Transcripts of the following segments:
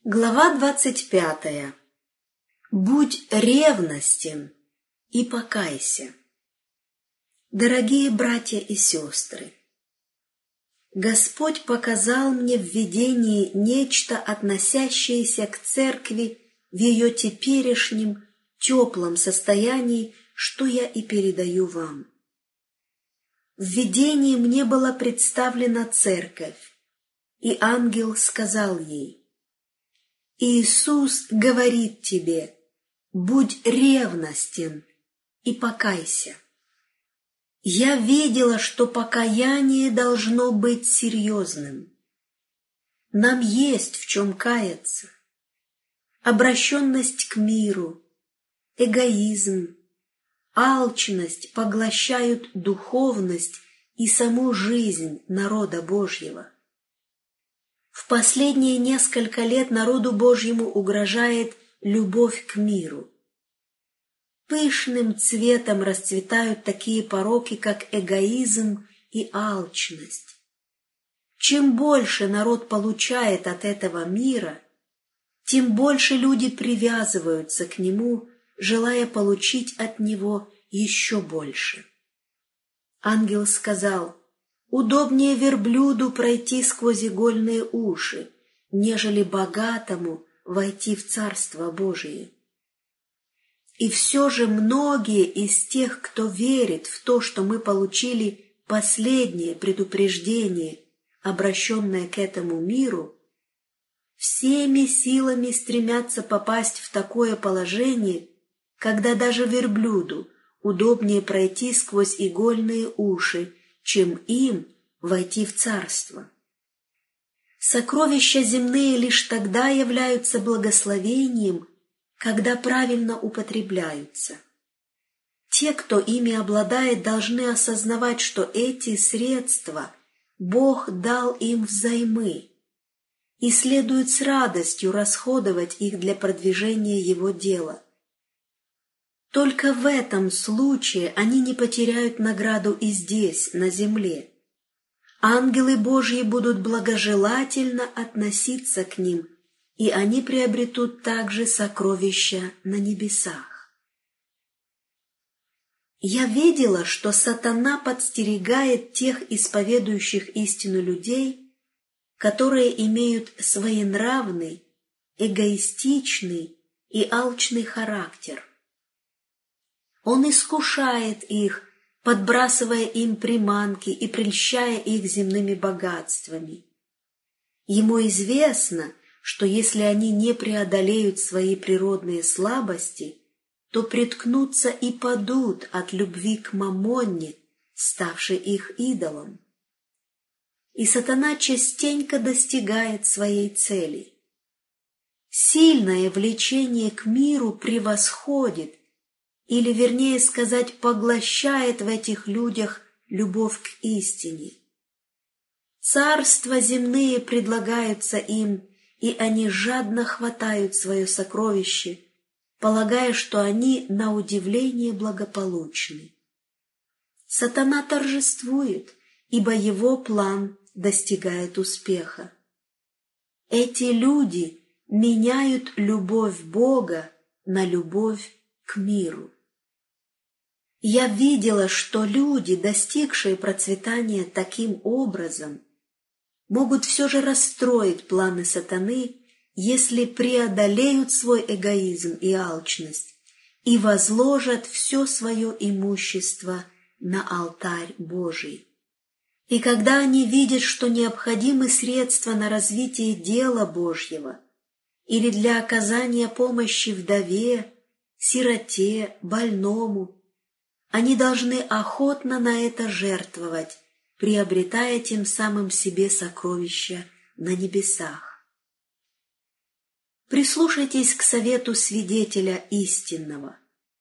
Глава 25. Будь ревностен и покайся. Дорогие братья и сестры, Господь показал мне в видении нечто, относящееся к церкви в ее теперешнем теплом состоянии, что я и передаю вам. В видении мне была представлена церковь, и ангел сказал ей: Иисус говорит тебе: будь ревностен и покайся. Я видела, что покаяние должно быть серьезным. Нам есть в чем каяться. Обращенность к миру, эгоизм, алчность поглощают духовность и саму жизнь народа Божьего. В последние несколько лет народу Божьему угрожает любовь к миру. Пышным цветом расцветают такие пороки, как эгоизм и алчность. Чем больше народ получает от этого мира, тем больше люди привязываются к нему, желая получить от него еще больше. Ангел сказал: удобнее верблюду пройти сквозь игольные уши, нежели богатому войти в Царство Божие. И все же многие из тех, кто верит в то, что мы получили последнее предупреждение, обращенное к этому миру, всеми силами стремятся попасть в такое положение, когда даже верблюду удобнее пройти сквозь игольные уши, чем им войти в царство. Сокровища земные лишь тогда являются благословением, когда правильно употребляются. Те, кто ими обладает, должны осознавать, что эти средства Бог дал им взаймы, и следует с радостью расходовать их для продвижения Его дела. Только в этом случае они не потеряют награду и здесь, на земле. Ангелы Божьи будут благожелательно относиться к ним, и они приобретут также сокровища на небесах. Я видела, что сатана подстерегает тех исповедующих истину людей, которые имеют своенравный, эгоистичный и алчный характер. Он искушает их, подбрасывая им приманки и прельщая их земными богатствами. Ему известно, что если они не преодолеют свои природные слабости, то приткнутся и падут от любви к мамонне, ставшей их идолом. И сатана частенько достигает своей цели. Сильное влечение к миру превосходит, или, вернее сказать, поглощает в этих людях любовь к истине. Царства земные предлагаются им, и они жадно хватают свое сокровище, полагая, что они на удивление благополучны. Сатана торжествует, ибо его план достигает успеха. Эти люди меняют любовь Бога на любовь к миру. Я видела, что люди, достигшие процветания таким образом, могут все же расстроить планы сатаны, если преодолеют свой эгоизм и алчность и возложат все свое имущество на алтарь Божий. И когда они видят, что необходимы средства на развитие дела Божьего или для оказания помощи вдове, сироте, больному, они должны охотно на это жертвовать, приобретая тем самым себе сокровища на небесах. Прислушайтесь к совету свидетеля истинного.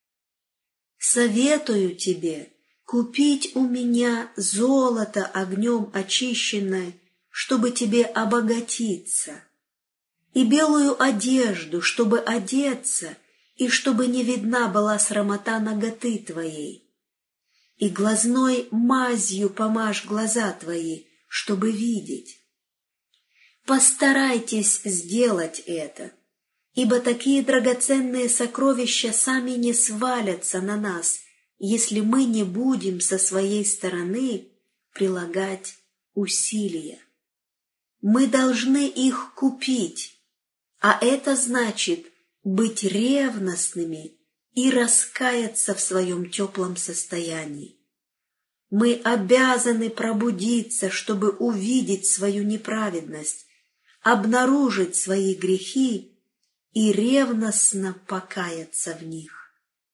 «Советую тебе купить у меня золото огнем очищенное, чтобы тебе обогатиться, и белую одежду, чтобы одеться, и чтобы не видна была срамота наготы твоей, и глазной мазью помажь глаза твои, чтобы видеть. Постарайтесь сделать это, ибо такие драгоценные сокровища сами не свалятся на нас, если мы не будем со своей стороны прилагать усилия. Мы должны их купить, а это значит быть ревностными и раскаяться в своем теплом состоянии. Мы обязаны пробудиться, чтобы увидеть свою неправедность, обнаружить свои грехи и ревностно покаяться в них.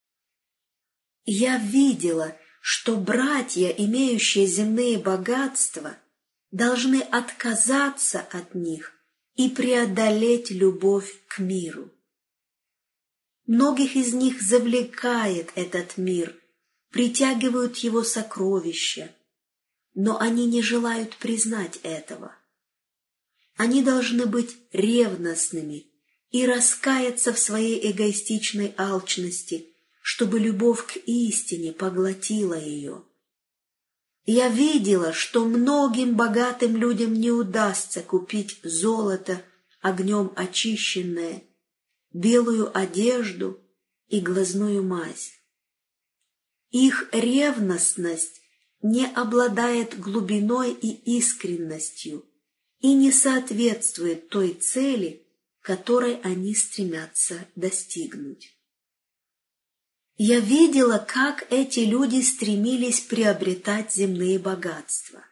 Я видела, что братья, имеющие земные богатства, должны отказаться от них и преодолеть любовь к миру. Многих из них завлекает этот мир, притягивают его сокровища, но они не желают признать этого. Они должны быть ревностными и раскаяться в своей эгоистичной алчности, чтобы любовь к истине поглотила ее. Я видела, что многим богатым людям не удастся купить золото, огнем очищенное, белую одежду и глазную мазь. Их ревностность не обладает глубиной и искренностью и не соответствует той цели, которой они стремятся достигнуть. Я видела, как эти люди стремились приобретать земные богатства.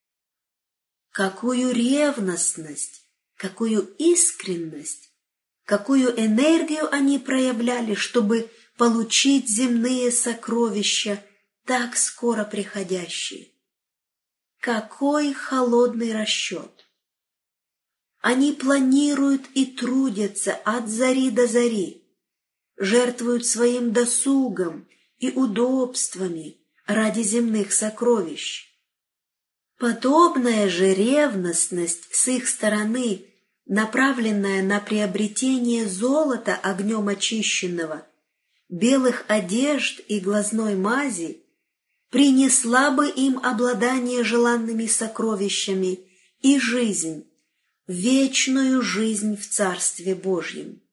Какую ревностность, какую искренность, какую энергию они проявляли, чтобы получить земные сокровища, так скоро приходящие. Какой холодный расчет! Они планируют и трудятся от зари до зари, жертвуют своим досугом и удобствами ради земных сокровищ. Подобная же ревностность с их стороны, направленная на приобретение золота огнем очищенного, белых одежд и глазной мази, принесла бы им обладание желанными сокровищами и жизнь, вечную жизнь в Царстве Божьем.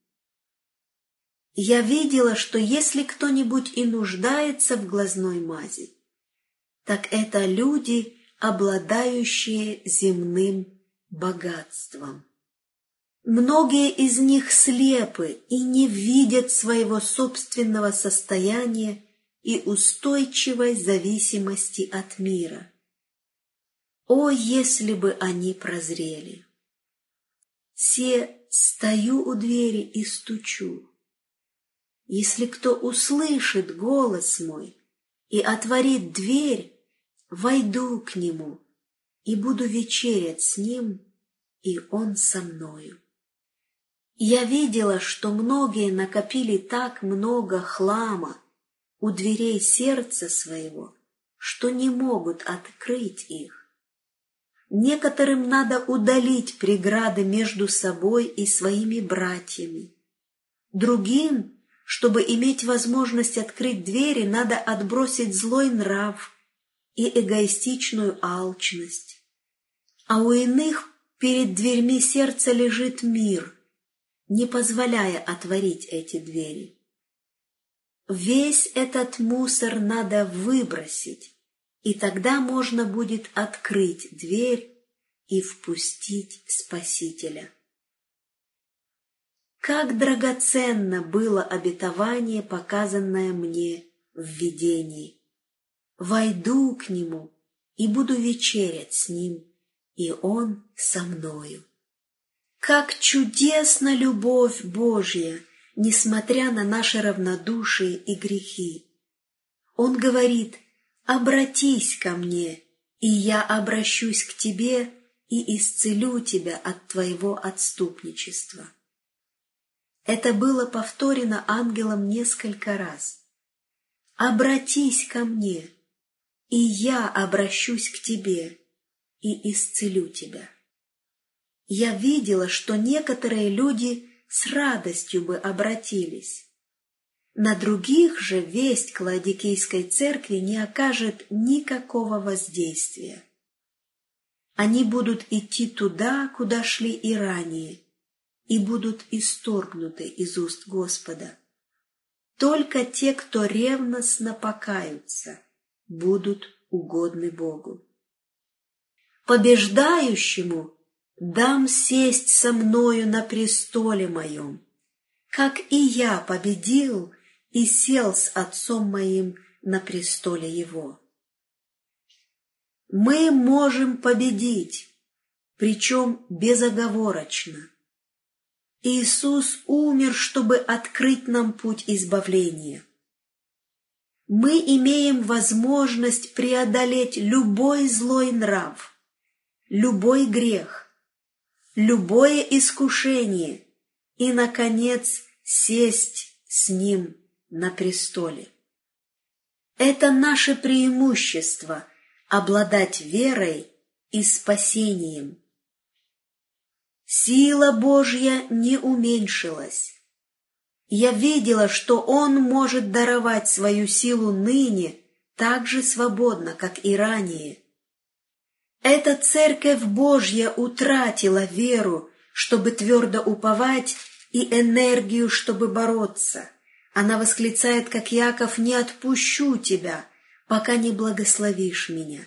Я видела, что если кто-нибудь и нуждается в глазной мази, так это люди, обладающие земным богатством. Многие из них слепы и не видят своего собственного состояния и устойчивой зависимости от мира. О, если бы они прозрели! Се стою у двери и стучу. Если кто услышит голос мой и отворит дверь, войду к нему и буду вечерять с ним, и он со мною. Я видела, что многие накопили так много хлама у дверей сердца своего, что не могут открыть их. Некоторым надо удалить преграды между собой и своими братьями. Другим, чтобы иметь возможность открыть двери, надо отбросить злой нрав и эгоистичную алчность. А у иных перед дверьми сердца лежит мир, не позволяя отворить эти двери. Весь этот мусор надо выбросить, и тогда можно будет открыть дверь и впустить Спасителя. Как драгоценно было обетование, показанное мне в видении. Войду к Нему и буду вечерять с Ним, и Он со мною. Как чудесна любовь Божья, несмотря на наше равнодушие и грехи. Он говорит: «Обратись ко мне, и я обращусь к тебе и исцелю тебя от твоего отступничества». Это было повторено ангелом несколько раз. «Обратись ко мне, и я обращусь к тебе и исцелю тебя». Я видела, что некоторые люди с радостью бы обратились. На других же весть к Лаодикейской церкви не окажет никакого воздействия. они будут идти туда, куда шли и ранее, и будут исторгнуты из уст Господа. Только те, кто ревностно покаются, будут угодны Богу. Побеждающему дам сесть со мною на престоле моем, как и я победил и сел с Отцом моим на престоле его. Мы можем победить, причем безоговорочно. Иисус умер, чтобы открыть нам путь избавления. Мы имеем возможность преодолеть любой злой нрав, любой грех, любое искушение и, наконец, сесть с Ним на престоле. Это наше преимущество – обладать верой и спасением. Сила Божья не уменьшилась. Я видела, что Он может даровать свою силу ныне так же свободно, как и ранее. Эта Церковь Божья утратила веру, чтобы твердо уповать, и энергию, чтобы бороться. Она восклицает, как Иаков: «Не отпущу тебя, пока не благословишь меня».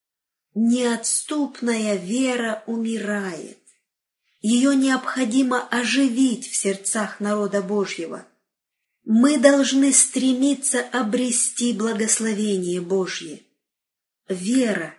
Неотступная вера умирает. Ее необходимо оживить в сердцах народа Божьего. Мы должны стремиться обрести благословение Божье. Вера,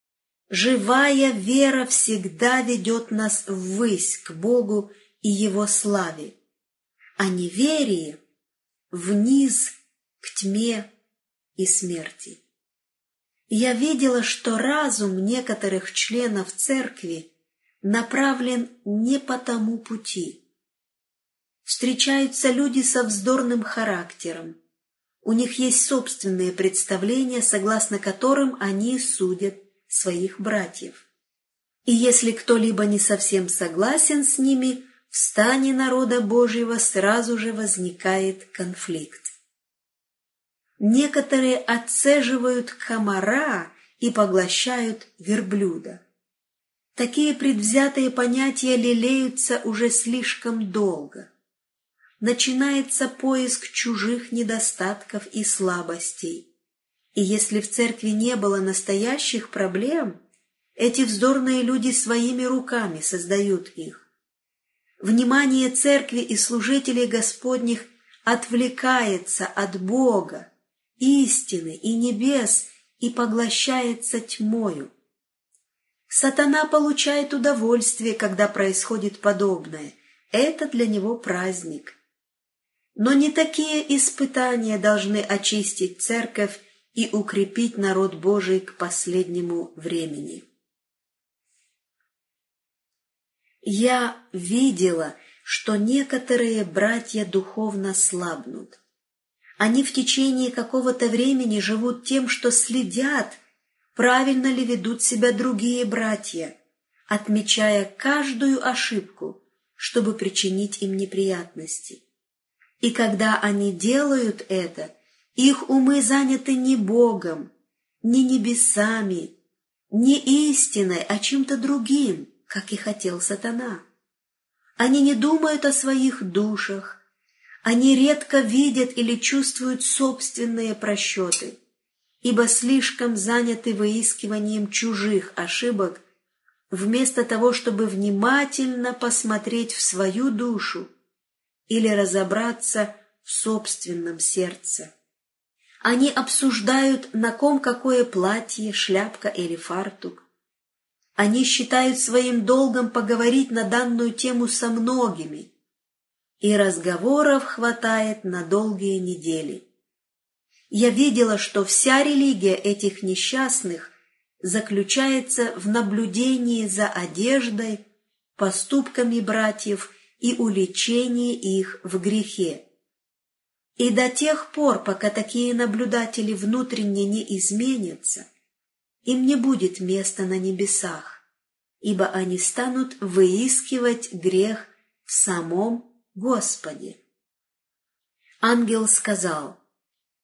живая вера всегда ведет нас ввысь к Богу и Его славе, а неверие — вниз к тьме и смерти. Я видела, что разум некоторых членов церкви направлен не по тому пути. Встречаются люди со вздорным характером. У них есть собственные представления, согласно которым они судят своих братьев. И если кто-либо не совсем согласен с ними, в стане народа Божьего сразу же возникает конфликт. Некоторые отцеживают комара и поглощают верблюда. Такие предвзятые понятия лелеются уже слишком долго. Начинается поиск чужих недостатков и слабостей. И если в церкви не было настоящих проблем, эти вздорные люди своими руками создают их. Внимание церкви и служителей Господних отвлекается от Бога, истины и небес и поглощается тьмою. Сатана получает удовольствие, когда происходит подобное. Это для него праздник. Но не такие испытания должны очистить церковь и укрепить народ Божий к последнему времени. Я видела, что некоторые братья духовно слабнут. Они в течение какого-то времени живут тем, что следят, правильно ли ведут себя другие братья, отмечая каждую ошибку, чтобы причинить им неприятности. И когда они делают это, их умы заняты не Богом, не небесами, не истиной, а чем-то другим, как и хотел сатана. Они не думают о своих душах, они редко видят или чувствуют собственные просчеты, ибо слишком заняты выискиванием чужих ошибок, вместо того, чтобы внимательно посмотреть в свою душу или разобраться в собственном сердце. Они обсуждают, на ком какое платье, шляпка или фартук. Они считают своим долгом поговорить на данную тему со многими, и разговоров хватает на долгие недели. Я видела, что вся религия этих несчастных заключается в наблюдении за одеждой, поступками братьев и уличении их в грехе. И до тех пор, пока такие наблюдатели внутренне не изменятся, им не будет места на небесах, ибо они станут выискивать грех в самом Господи. Ангел сказал: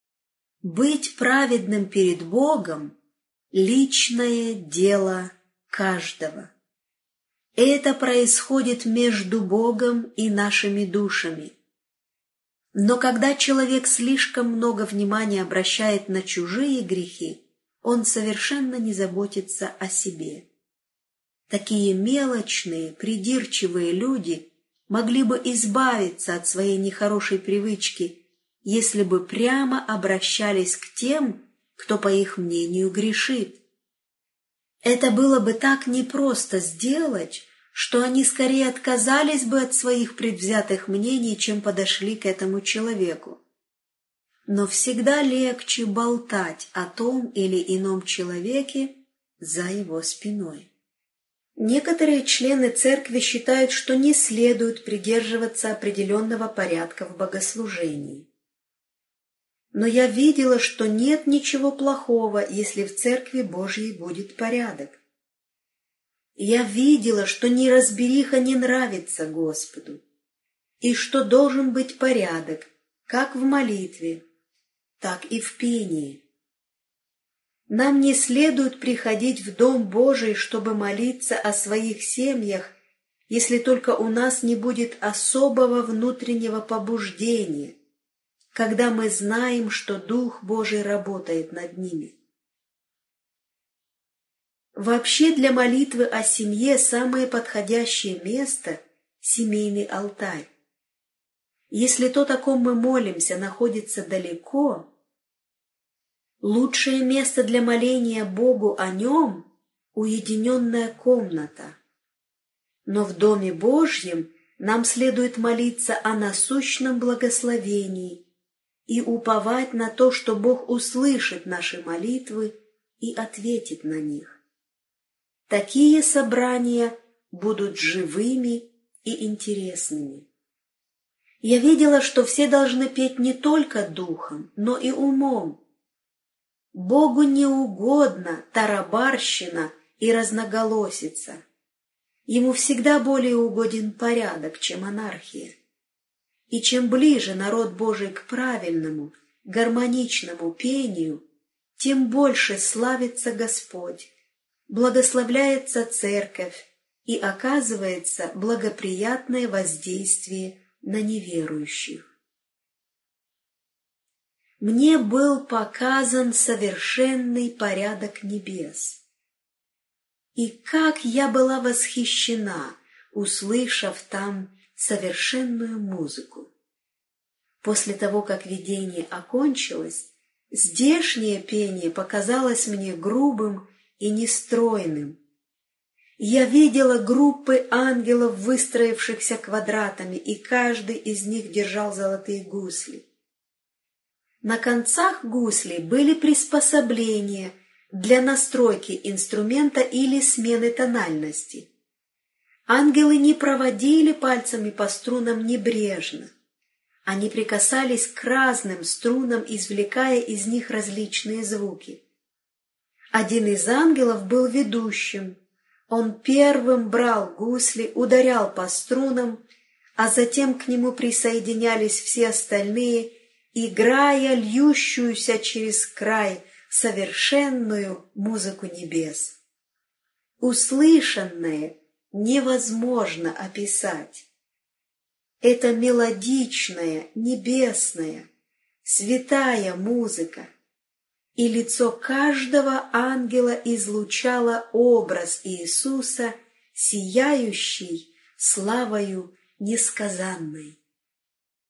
«Быть праведным перед Богом — личное дело каждого. Это происходит между Богом и нашими душами. Но когда человек слишком много внимания обращает на чужие грехи, он совершенно не заботится о себе. Такие мелочные, придирчивые люди могли бы избавиться от своей нехорошей привычки, если бы прямо обращались к тем, кто, по их мнению, грешит. Это было бы так непросто сделать, что они скорее отказались бы от своих предвзятых мнений, чем подошли к этому человеку. Но всегда легче болтать о том или ином человеке за его спиной. Некоторые члены церкви считают, что не следует придерживаться определенного порядка в богослужении. Но я видела, что нет ничего плохого, если в церкви Божьей будет порядок. Я видела, что неразбериха не нравится Господу, и что должен быть порядок, как в молитве, так и в пении. Нам не следует приходить в Дом Божий, чтобы молиться о своих семьях, если только у нас не будет особого внутреннего побуждения, когда мы знаем, что Дух Божий работает над ними. Вообще для молитвы о семье самое подходящее место – семейный алтарь. Если то, о ком мы молимся, находится далеко, лучшее место для моления Богу о нем – уединенная комната. Но в Доме Божьем нам следует молиться о насущном благословении и уповать на то, что Бог услышит наши молитвы и ответит на них. Такие собрания будут живыми и интересными. Я видела, что все должны петь не только духом, но и умом. Богу не угодна тарабарщина и разноголосица. Ему всегда более угоден порядок, чем анархия. И чем ближе народ Божий к правильному, гармоничному пению, тем больше славится Господь, благословляется церковь и оказывается благоприятное воздействие на неверующих. Мне был показан совершенный порядок небес. И как я была восхищена, услышав там совершенную музыку. После того, как видение окончилось, здешнее пение показалось мне грубым и нестройным. Я видела группы ангелов, выстроившихся квадратами, и каждый из них держал золотые гусли. На концах гуслей были приспособления для настройки инструмента или смены тональности. Ангелы не проводили пальцами по струнам небрежно. Они прикасались к разным струнам, извлекая из них различные звуки. Один из ангелов был ведущим. Он первым брал гусли, ударял по струнам, а затем к нему присоединялись все остальные, играя льющуюся через край совершенную музыку небес. Услышанное невозможно описать. Это мелодичная, небесная, святая музыка, и лицо каждого ангела излучало образ Иисуса, сияющий славою несказанной.